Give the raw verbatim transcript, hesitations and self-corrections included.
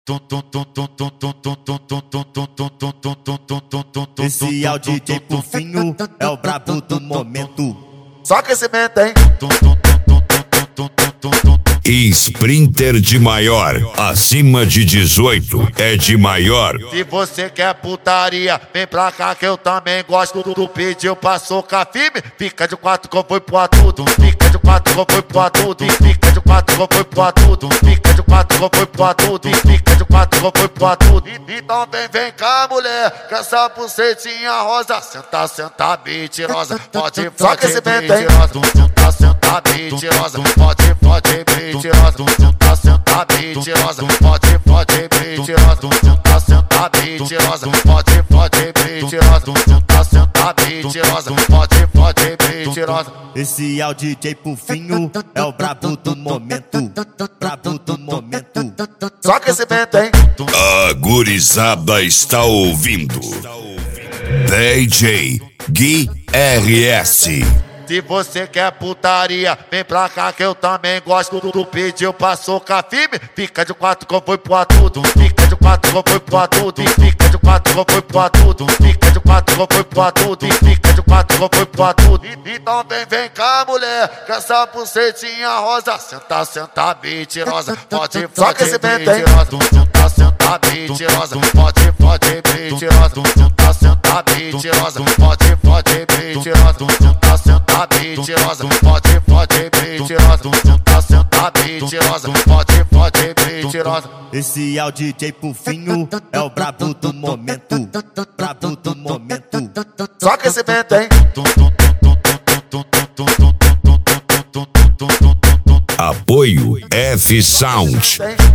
Esse é o D J Pufinho, é o brabo do momento. Só aquecimento, hein? Sprinter de maior, acima de dezoito é de maior. Se você quer putaria, vem pra cá que eu também gosto. Tu pediu pra socar firme, fica de quatro que eu vou pro tudo. Fica de quatro que eu vou pro tudo. Fica de quatro que eu vou pro tudo. Fica de quatro que eu vou pro tudo. Fica de quatro que eu vou pro tudo. Então vem, vem cá, mulher, com essa bucetinha rosa. Senta, senta, mentirosa. Pode, pode, mentirosa. Senta, senta, mentirosa. Pode, pode, mentirosa. Senta, senta, mentirosa. Pode, pode, mentirosa. Senta, senta, mentirosa. Pode, pode, mentirosa. Senta, senta, mentirosa. Pode, pode, mentirosa. Esse é o D J Pufinho, é o brabo do momento. Brabo do momento. Só aquecimento, hein? A gurizada está ouvindo. D J Gui R S. Se você quer putaria, vem pra cá que eu também gosto. Tu pediu pra socar firme, fica de quatro que eu vou pro tudo. Fica de quatro que eu vou pro tudo. Fica de quatro que eu vou pro tudo. Fica de quatro que eu vou pro tudo. Fica de quatro que eu vou pro tudo. Então vem, vem cá, mulher, com essa bucetinha rosa. Senta, senta, mentirosa. Pode, pode, mentirosa. Senta, senta, mentirosa. Pode, pode, mentirosa. Senta, senta, mentirosa. Pode, pode, mentirosa. Senta, senta, mentirosa, pode, pode, mentirosa. Senta, senta, mentirosa. Pode, pode, mentirosa. Esse é o D J Pufinho, é o brabo do momento. Brabo do momento. Só aquecimento, hein? Apoio F Sound.